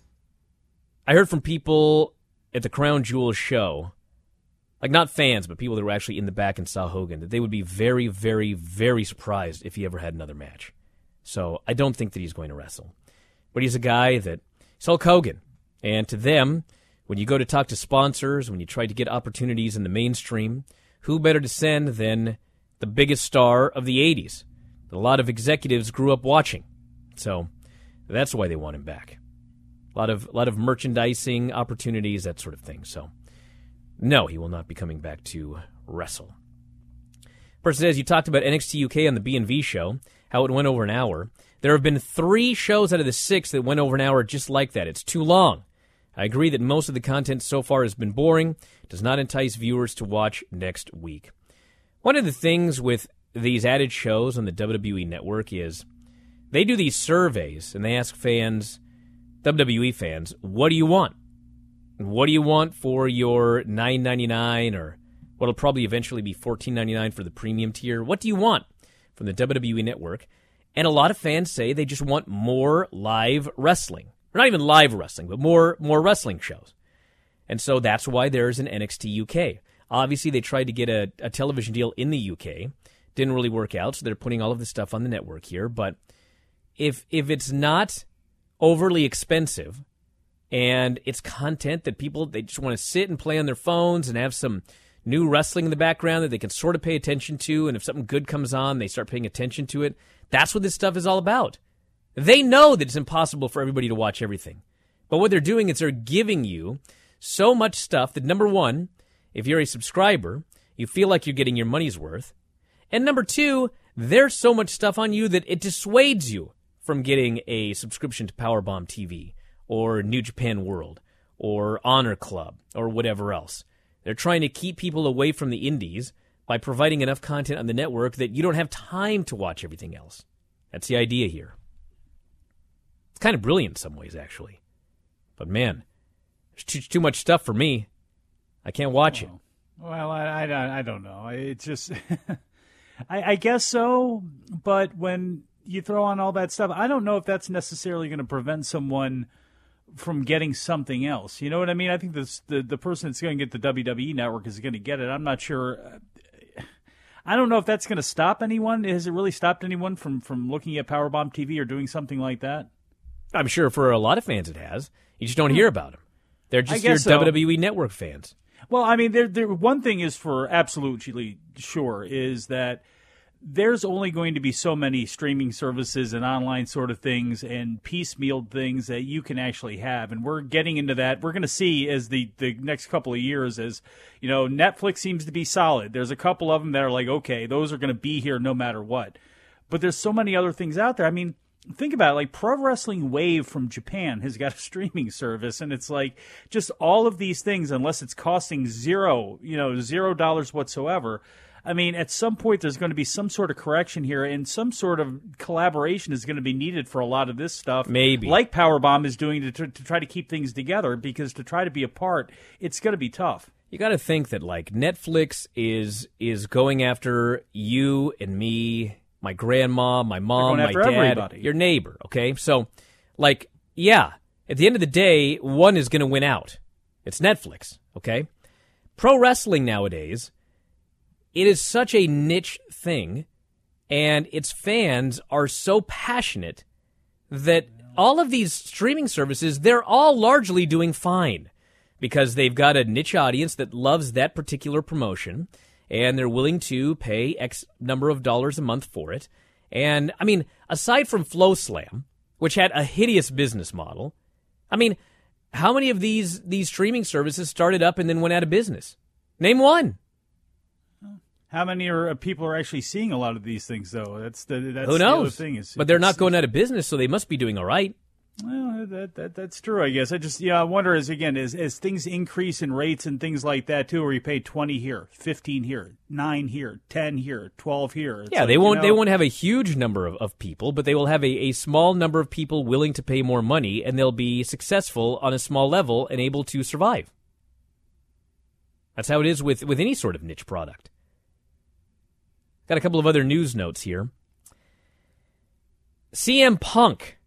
I heard from people at the Crown Jewels show, like not fans, but people that were actually in the back and saw Hogan, that they would be very, very, very surprised if he ever had another match. So I don't think that he's going to wrestle. But he's a guy that he's Hulk Hogan. And to them, when you go to talk to sponsors, when you try to get opportunities in the mainstream, who better to send than the biggest star of the eighties that a lot of executives grew up watching. So that's why they want him back. A lot of a lot of merchandising opportunities, that sort of thing. So, no, he will not be coming back to wrestle. Person says, you talked about N X T U K on the B and V show, how it went over an hour. There have been three shows out of the six that went over an hour just like that. It's too long. I agree that most of the content so far has been boring. It does not entice viewers to watch next week. One of the things with these added shows on the W W E Network is they do these surveys, and they ask fans, W W E fans, what do you want? What do you want for your nine ninety-nine, or what'll probably eventually be fourteen ninety-nine for the premium tier? What do you want from the W W E Network? And a lot of fans say they just want more live wrestling. Or not even live wrestling, but more, more wrestling shows. And so that's why there's an N X T U K. Obviously, they tried to get a, a television deal in the U K. Didn't really work out, so they're putting all of this stuff on the network here, but If if it's not overly expensive and it's content that people, they just want to sit and play on their phones and have some new wrestling in the background that they can sort of pay attention to, and if something good comes on, they start paying attention to it, that's what this stuff is all about. They know that it's impossible for everybody to watch everything. But what they're doing is they're giving you so much stuff that, number one, if you're a subscriber, you feel like you're getting your money's worth. And number two, there's so much stuff on you that it dissuades you from getting a subscription to Powerbomb T V or New Japan World or Honor Club or whatever else. They're trying to keep people away from the indies by providing enough content on the network that you don't have time to watch everything else. That's the idea here. It's kind of brilliant in some ways, actually. But man, there's too, too much stuff for me. I can't watch
oh.
it.
Well, I, I, I don't know. It's just, I, I guess so, but when you throw on all that stuff, I don't know if that's necessarily going to prevent someone from getting something else. You know what I mean? I think this, the the person that's going to get the W W E Network is going to get it. I'm not sure. I don't know if that's going to stop anyone. Has it really stopped anyone from, from looking at Powerbomb T V or doing something like that?
I'm sure for a lot of fans it has. You just don't hear about them. They're just your
so.
W W E Network fans.
Well, I mean, there, there, one thing is for absolutely sure is that there's only going to be so many streaming services and online sort of things and piecemeal things that you can actually have. And we're getting into that. We're going to see as the, the next couple of years as, you know, Netflix seems to be solid. There's a couple of them that are like, okay, those are going to be here no matter what. But there's so many other things out there. I mean, think about it. Like Pro Wrestling Wave from Japan has got a streaming service, and it's like just all of these things, unless it's costing zero, you know, zero dollars whatsoever. I mean, at some point there's going to be some sort of correction here, and some sort of collaboration is going to be needed for a lot of this stuff.
Maybe.
Like Powerbomb is doing to, to, to try to keep things together, because to try to be apart, it's going to be tough.
you got to think that like Netflix is is going after you and me, my grandma, my mom, my dad,
everybody.
Your neighbor, okay? So, like, yeah, at the end of the day, one is going to win out. It's Netflix, okay? Pro wrestling nowadays, it is such a niche thing, and its fans are so passionate that all of these streaming services, they're all largely doing fine because they've got a niche audience that loves that particular promotion, and they're willing to pay X number of dollars a month for it. And, I mean, aside from FlowSlam, which had a hideous business model, I mean, how many of these these streaming services started up and then went out of business? Name one.
How many are, people are actually seeing a lot of these things, though? That's the that's
Who
the other
knows?
thing. Is
but they're not going out of business, so they must be doing all right.
Well, that, that that's true, I guess. I just yeah, I wonder as again as as things increase in rates and things like that too, where you pay twenty here, fifteen here, nine here, ten here, twelve here. It's
yeah,
like,
they won't
you know,
they won't have a huge number of, of people, but they will have a, a small number of people willing to pay more money, and they'll be successful on a small level and able to survive. That's how it is with, with any sort of niche product. Got a couple of other news notes here. C M Punk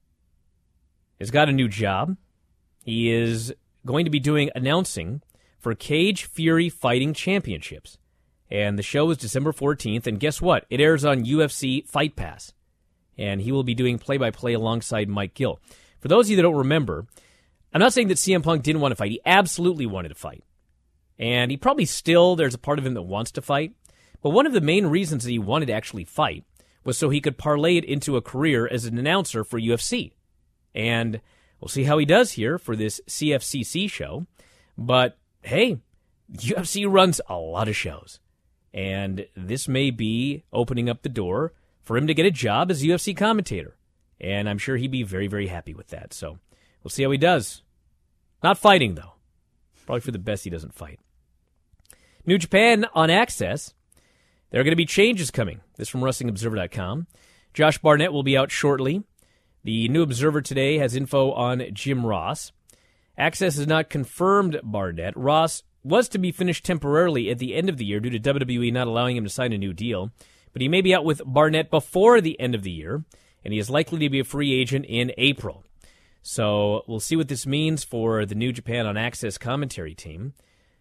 has got a new job. He is going to be doing announcing for Cage Fury Fighting Championships. And the show is December fourteenth. And guess what? It airs on U F C Fight Pass. And he will be doing play-by-play alongside Mike Gill. For those of you that don't remember, I'm not saying that C M Punk didn't want to fight. He absolutely wanted to fight. And he probably still, there's a part of him that wants to fight. But one of the main reasons that he wanted to actually fight was so he could parlay it into a career as an announcer for U F C. And we'll see how he does here for this C F C C show. But, hey, U F C runs a lot of shows. And this may be opening up the door for him to get a job as a U F C commentator. And I'm sure he'd be very, very happy with that. So we'll see how he does. Not fighting, though. Probably for the best he doesn't fight. New Japan on Access. There are going to be changes coming. This from Wrestling Observer dot com. Josh Barnett will be out shortly. The New Observer today has info on Jim Ross. Access has not confirmed Barnett. Ross was to be finished temporarily at the end of the year due to W W E not allowing him to sign a new deal. But he may be out with Barnett before the end of the year, and he is likely to be a free agent in April. So we'll see what this means for the New Japan on Access commentary team.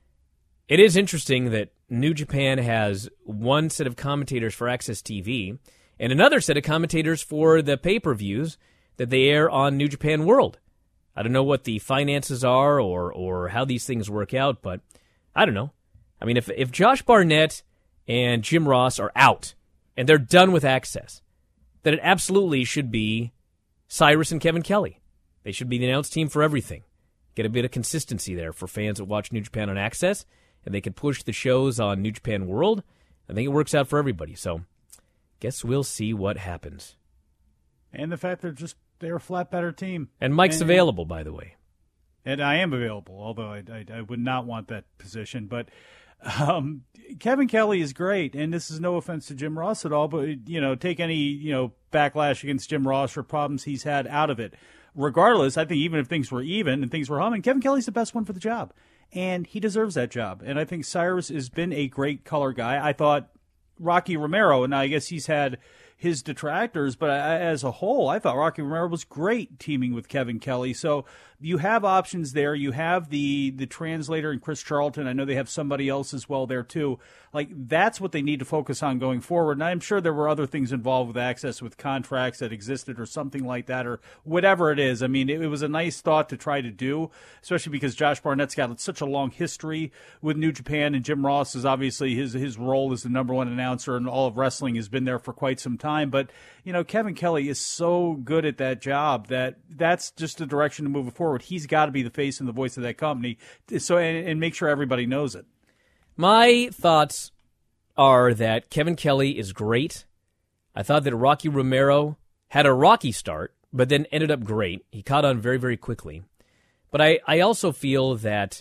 It is interesting that New Japan has one set of commentators for Access T V and another set of commentators for the pay-per-views that they air on New Japan World. I don't know what the finances are or or how these things work out, but I don't know. I mean, if if Josh Barnett and Jim Ross are out and they're done with Access, then it absolutely should be Cyrus and Kevin Kelly. They should be the announce team for everything. Get a bit of consistency there for fans that watch New Japan on Access, and they can push the shows on New Japan World. I think it works out for everybody. So, guess we'll see what happens.
And the fact they're just they're a flat better team.
And Mike's
and,
available, by the way.
And I am available, although I, I, I would not want that position. But um, Kevin Kelly is great, and this is no offense to Jim Ross at all, but you know, take any you know backlash against Jim Ross for problems he's had out of it. Regardless, I think even if things were even and things were humming, Kevin Kelly's the best one for the job. And he deserves that job. And I think Cyrus has been a great color guy. I thought Rocky Romero, and I guess he's had his detractors, but as a whole, I thought Rocky Romero was great teaming with Kevin Kelly. So you have options there. You have the the translator and Chris Charlton. I know they have somebody else as well there too. Like, that's what they need to focus on going forward. And I'm sure there were other things involved with Access, with contracts that existed or something like that, or whatever it is. I mean, it, it was a nice thought to try to do, especially because Josh Barnett's got such a long history with New Japan, and Jim Ross is obviously his his role as the number one announcer in all of wrestling has been there for quite some time. But, you know, Kevin Kelly is so good at that job that that's just the direction to move forward. He's got to be the face and the voice of that company, so and, and make sure everybody knows it.
My thoughts are that Kevin Kelly is great. I thought that Rocky Romero had a rocky start, but then ended up great. He caught on very, very quickly. But I, I also feel that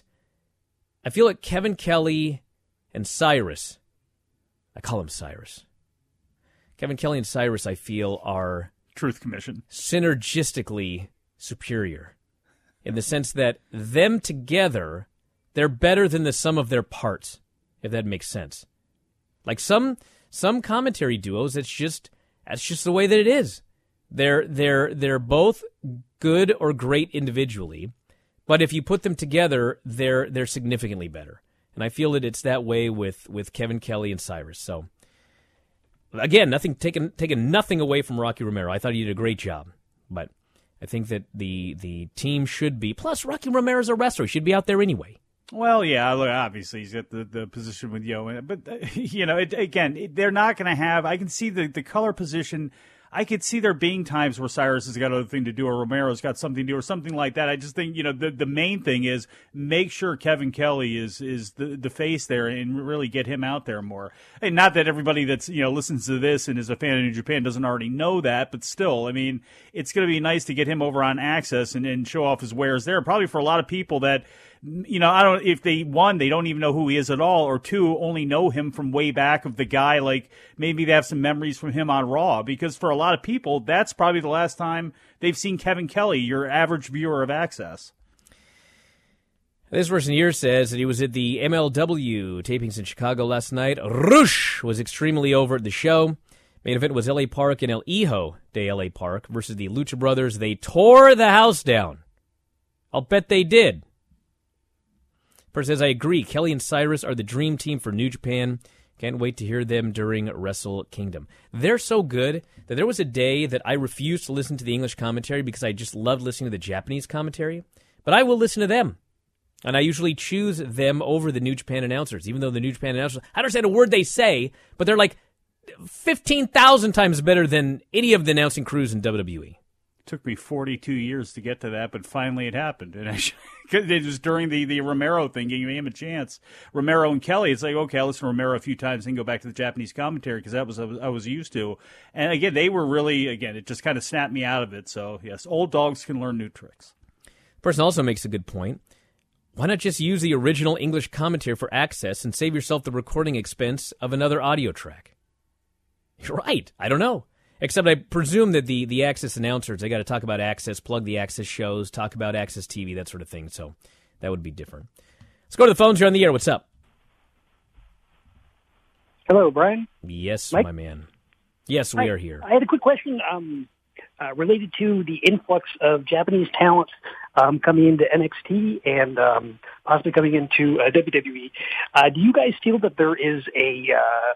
I feel like Kevin Kelly and Cyrus, I call him Cyrus. Kevin Kelly and Cyrus, I feel, are
Truth Commission synergistically
superior in the sense that them together, they're better than the sum of their parts, if that makes sense. Like some some commentary duos, it's just that's just the way that it is. They're they're they're both good or great individually, but if you put them together, they're they're significantly better. And I feel that it's that way with, with Kevin Kelly and Cyrus. So again, nothing taking taking nothing away from Rocky Romero. I thought he did a great job, but I think that the the team should be. Plus, Rocky Romero's a wrestler; he should be out there anyway.
Well, yeah, look, obviously he's got the, the position with Yo, but uh, you know, it, again, it, they're not going to have. I can see the the color position. I could see there being times where Cyrus has got other thing to do or Romero's got something to do or something like that. I just think, you know, the the main thing is make sure Kevin Kelly is is the, the face there and really get him out there more. And not that everybody that's, you know, listens to this and is a fan of New Japan doesn't already know that, but still, I mean, it's going to be nice to get him over on Access and, and show off his wares there. Probably for a lot of people that, you know, I don't, if they, one, they don't even know who he is at all, or two, only know him from way back of the guy, like maybe they have some memories from him on Raw, because for a lot of people, that's probably the last time they've seen Kevin Kelly, your average viewer of Access.
This person here says that he was at the M L W tapings in Chicago last night. Rush was extremely over at the show. Main event was L A Park and El Hijo de L A Park versus the Lucha Brothers. They tore the house down. I'll bet they did. Person says, I agree. Kelly and Cyrus are the dream team for New Japan. Can't wait to hear them during Wrestle Kingdom. They're so good that there was a day that I refused to listen to the English commentary because I just loved listening to the Japanese commentary. But I will listen to them. And I usually choose them over the New Japan announcers, even though the New Japan announcers, I don't understand a word they say, but they're like fifteen thousand times better than any of the announcing crews in W W E.
Took me forty-two years to get to that, but finally it happened. And actually, it was during the, the Romero thing, giving him a chance. Romero and Kelly, it's like, okay, I'll listen to Romero a few times and go back to the Japanese commentary because that was I was used to. And again, they were really, again, it just kind of snapped me out of it. So, yes, old dogs can learn new tricks.
Person also makes a good point. Why not just use the original English commentary for Access and save yourself the recording expense of another audio track? You're right. I don't know. Except I presume that the, the Access announcers, they got to talk about Access, plug the Access shows, talk about Access T V, that sort of thing. So that would be different. Let's go to the phones. You're on the air. What's up?
Hello, Brian.
Yes,
Mike?
my man. Yes, we
Hi.
are here.
I had a quick question um, uh, related to the influx of Japanese talent um, coming into N X T and um, possibly coming into uh, W W E. Uh, do you guys feel that there is a... Uh,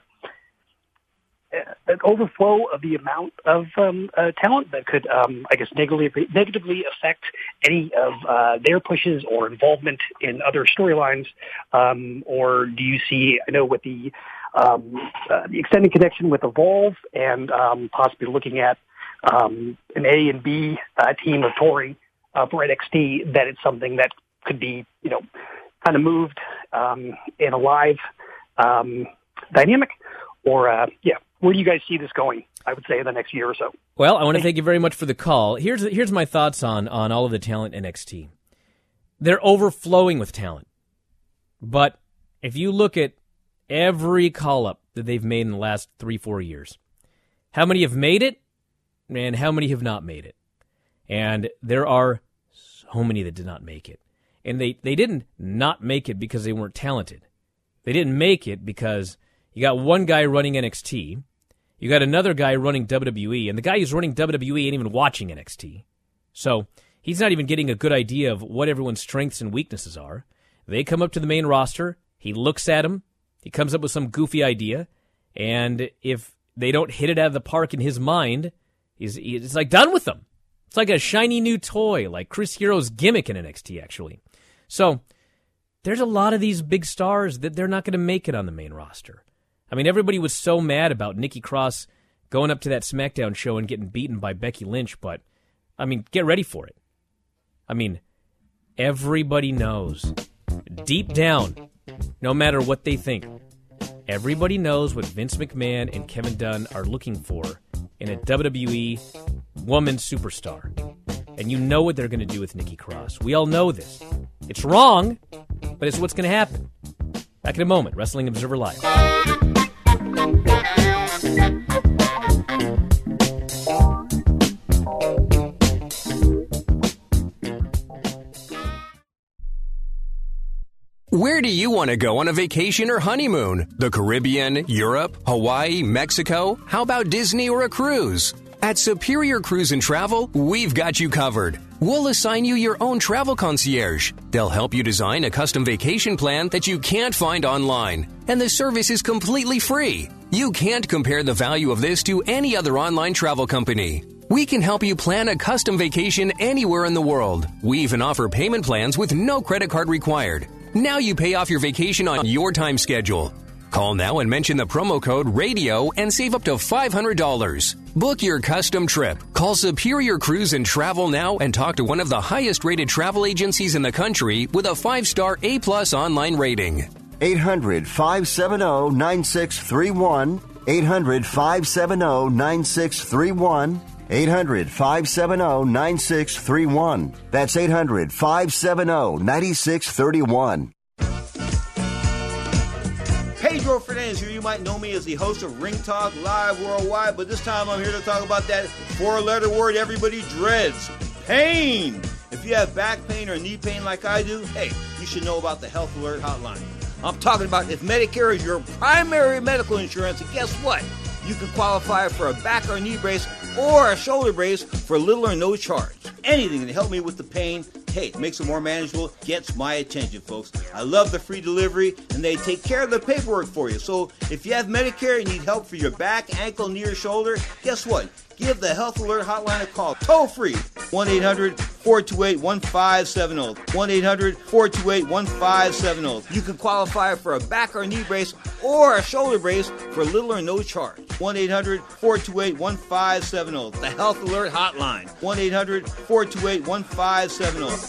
an overflow of the amount of um, uh, talent that could, um, I guess, negatively negatively affect any of uh, their pushes or involvement in other storylines? Um, or do you see, I know with the um, uh, the extended connection with Evolve and um, possibly looking at um, an A and B uh, team of touring uh, for N X T, that it's something that could be, you know, kind of moved um, in a live um, dynamic? Or, uh, yeah, where do you guys see this going, I would say, in the next year or so?
Well, I want to thank you very much for the call. Here's here's my thoughts on, on all of the talent in N X T. They're overflowing with talent. But if you look at every call-up that they've made in the last three, four years, how many have made it and how many have not made it? And there are so many that did not make it. And they, they didn't not make it because they weren't talented. They didn't make it because... You got one guy running N X T. You got another guy running W W E. And the guy who's running W W E ain't even watching N X T. So he's not even getting a good idea of what everyone's strengths and weaknesses are. They come up to the main roster. He looks at them. He comes up with some goofy idea. And if they don't hit it out of the park in his mind, he's, he's like done with them. It's like a shiny new toy, like Chris Hero's gimmick in N X T, actually. So there's a lot of these big stars that they're not going to make it on the main roster. I mean, everybody was so mad about Nikki Cross going up to that SmackDown show and getting beaten by Becky Lynch, but, I mean, get ready for it. I mean, everybody knows, deep down, no matter what they think, everybody knows what Vince McMahon and Kevin Dunn are looking for in a W W E woman superstar. And you know what they're going to do with Nikki Cross. We all know this. It's wrong, but it's what's going to happen. Back in a moment, Wrestling Observer Live.
Where do you want to go on a vacation or honeymoon? The Caribbean, Europe, Hawaii, Mexico? How about Disney or a cruise? At Superior Cruise and Travel, we've got you covered. We'll assign you your own travel concierge. They'll help you design a custom vacation plan that you can't find online. And the service is completely free. You can't compare the value of this to any other online travel company. We can help you plan a custom vacation anywhere in the world. We even offer payment plans with no credit card required. Now you pay off your vacation on your time schedule. Call now and mention the promo code RADIO and save up to five hundred dollars. Book your custom trip. Call Superior Cruise and Travel now and talk to one of the highest rated travel agencies in the country with a five-star A-plus online rating.
eight hundred, five seven zero, nine six three one. eight hundred, five seven zero, nine six three one. eight hundred, five seven zero, nine six three one. That's eight hundred, five seven zero, nine six three one.
Pedro Fernandez here. You might know me as the host of Ring Talk Live Worldwide, but this time I'm here to talk about that four-letter word everybody dreads, pain. If you have back pain or knee pain like I do, hey, you should know about the Health Alert Hotline. I'm talking about if Medicare is your primary medical insurance, and guess what? You can qualify for a back or knee brace or a shoulder brace for little or no charge. Anything to help me with the pain, hey, it makes it more manageable, gets my attention, folks. I love the free delivery, and they take care of the paperwork for you. So if you have Medicare and need help for your back, ankle, knee, or shoulder, guess what? Give the Health Alert Hotline a call, toll free, one eight hundred, four two eight, one five seven zero, one eight hundred, four two eight, one five seven zero. You can qualify for a back or knee brace or a shoulder brace for little or no charge. one eight hundred, four two eight, one five seven zero. The Health Alert Hotline, one eight hundred, four two eight, one five seven zero.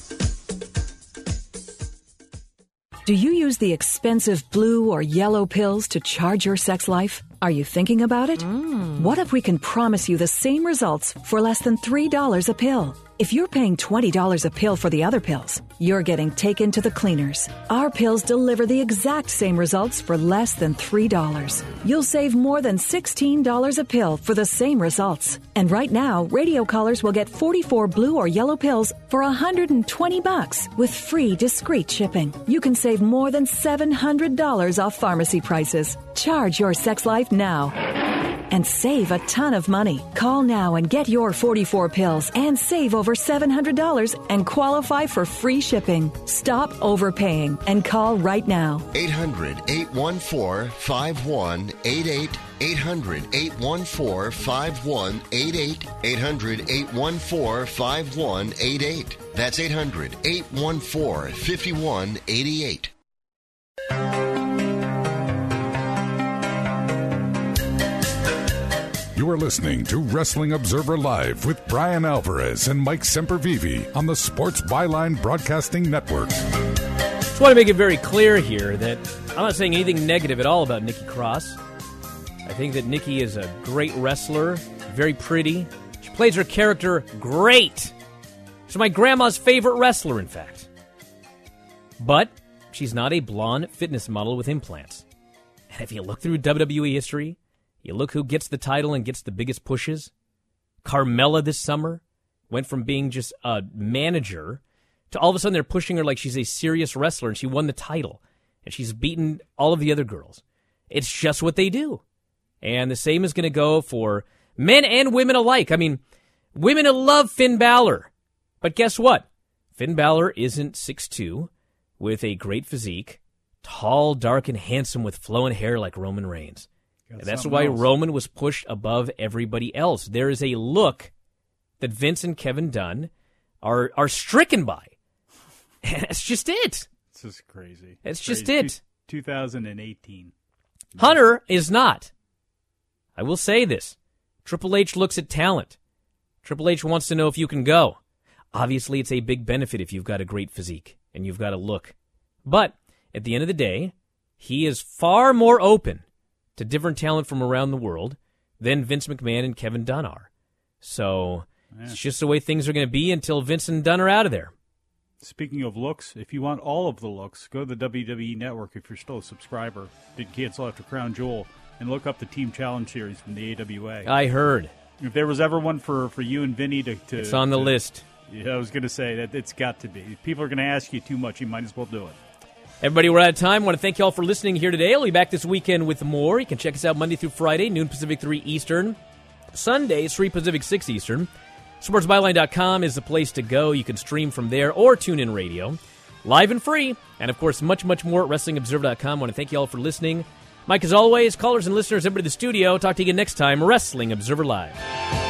Do you use the expensive blue or yellow pills to charge your sex life? Are you thinking about it? Mm. What if we can promise you the same results for less than three dollars a pill? If you're paying twenty dollars a pill for the other pills, you're getting taken to the cleaners. Our pills deliver the exact same results for less than three dollars. You'll save more than sixteen dollars a pill for the same results. And right now, radio callers will get forty-four blue or yellow pills for one hundred twenty bucks with free discreet shipping. You can save more than seven hundred dollars off pharmacy prices. Charge your sex life now and save a ton of money. Call now and get your forty-four pills and save over seven hundred dollars and qualify for free shipping. Stop overpaying and call right now.
eight hundred, eight one four, five one eight eight. eight hundred, eight one four, five one eight eight. eight hundred, eight one four, five one eight eight. That's eight hundred, eight one four, five one eight eight.
You are listening to Wrestling Observer Live with Brian Alvarez and Mike Sempervive on the Sports Byline Broadcasting Network.
Just want to make it very clear here that I'm not saying anything negative at all about Nikki Cross. I think that Nikki is a great wrestler, very pretty. She plays her character great. She's my grandma's favorite wrestler, in fact. But she's not a blonde fitness model with implants. And if you look through W W E history, you look who gets the title and gets the biggest pushes. Carmella this summer went from being just a manager to all of a sudden they're pushing her like she's a serious wrestler, and she won the title. And she's beaten all of the other girls. It's just what they do. And the same is going to go for men and women alike. I mean, women love Finn Balor. But guess what? Finn Balor isn't six two with a great physique, tall, dark, and handsome with flowing hair like Roman Reigns. And that's why else. Roman was pushed above everybody else. There is a look that Vince and Kevin Dunn are are stricken by. And that's just it.
This is crazy.
It's
crazy.
just it.
two thousand eighteen.
Hunter is not. I will say this. Triple H looks at talent. Triple H wants to know if you can go. Obviously, it's a big benefit if you've got a great physique and you've got a look. But at the end of the day, he is far more open to different talent from around the world than Vince McMahon and Kevin Dunn are. So yeah. It's just the way things are going to be until Vince and Dunn are out of there.
Speaking of looks, if you want all of the looks, go to the W W E Network if you're still a subscriber. Did cancel after Crown Jewel, and look up the Team Challenge Series from the A W A.
I heard.
If there was ever one for, for you and Vinny to, to...
It's on the
to,
list.
Yeah, I was going to say that it's got to be. If people are going to ask you too much, you might as well do it.
Everybody, we're out of time. I want to thank you all for listening here today. I'll be back this weekend with more. You can check us out Monday through Friday, noon Pacific, three Eastern. Sundays, three Pacific, six Eastern. sports byline dot com is the place to go. You can stream from there or tune in radio. Live and free. And, of course, much, much more at wrestling observer dot com. I want to thank you all for listening. Mike, as always, callers and listeners, everybody in the studio. Talk to you again next time. Wrestling Observer Live.